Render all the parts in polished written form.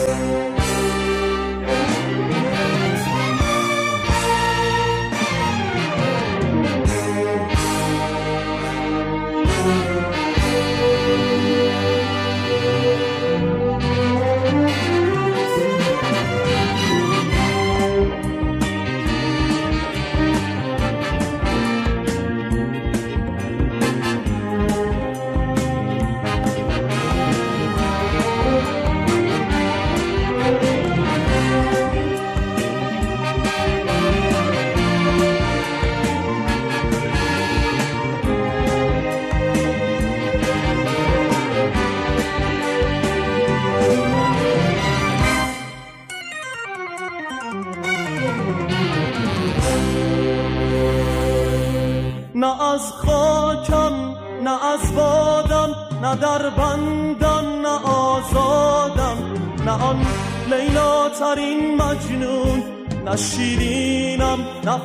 نه از خاکم نه از بادم، نه در بندم نه آزادم، نه آن لیلا ترین مجنون، نه شیرینم نه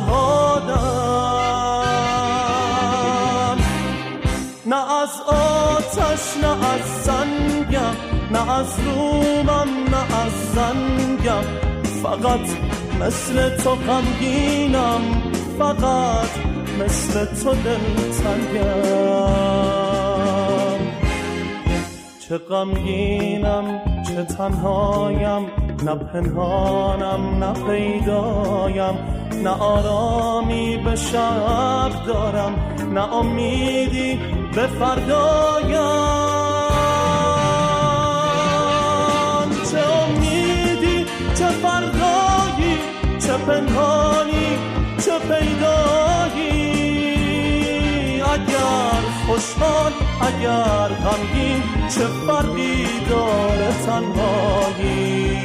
فرهادم. نه از آتش نه از سنگم، نه از رومم نه از زنگم، فقط مثل تو غمگینم، فقط مثل تو دلتنگم. چه غمگینم چه تنهایم، نه پنهانم نه پیدایم، نه آرامی به شب دارم، نه امیدی به فردایم. چه امیدی چه فردایی، چه پنهانی چه پیدایی، اگر خوشحال اگر غمگین، چه فرقی داره تنهایی.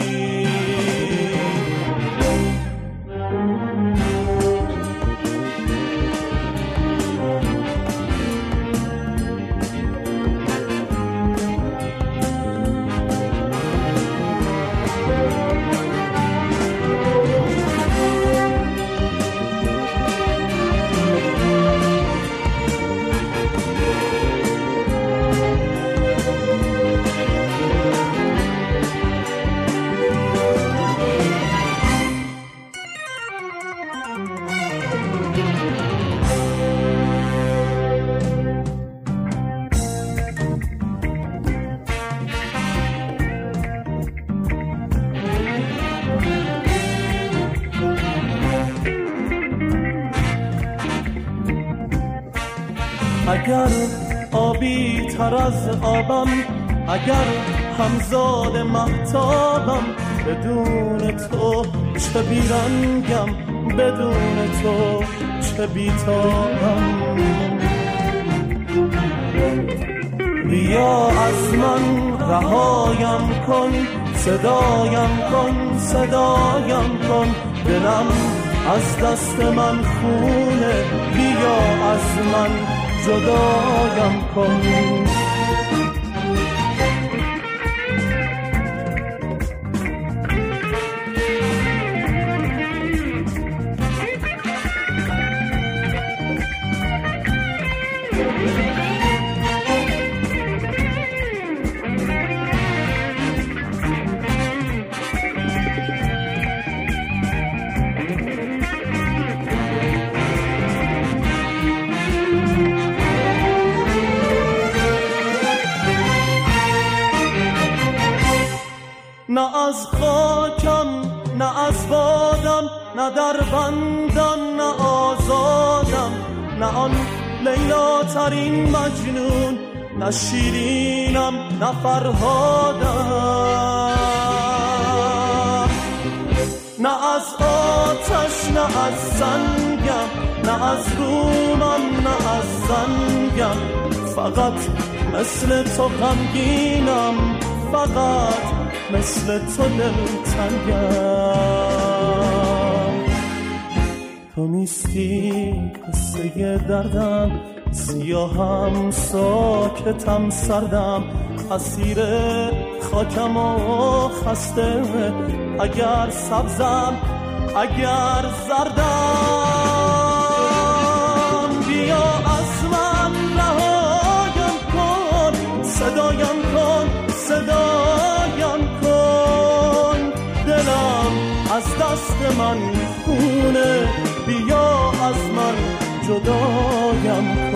اگر آبی تر از آبم، اگر همزاد مهتابم، بدون تو چه بیرنگم، بدون تو چه بیتابم. بیا از من رهایم کن، صدایم کن صدایم کن، دلم از دست من خونه، بیا از من جدایم کن. نه از خاکم نه از بادم، نه در بندم نه آزادم، نه آن لیلا ترین مجنون، نه شیرینم نه فرهادم. نه از آتش نه از سنگم، نه از رومم نه از زنگم، فقط مثل تو غمگینم، فقط مثل تو دلتنگم. تو نیستی قصه دردم، سیاهم ساکتم سردم، اسیر خاکم و خسته، اگر سبزم اگر زردم. بیا از من رهایم کن، صدایم کن صدایم کن. من خونه، بیا از من جدایم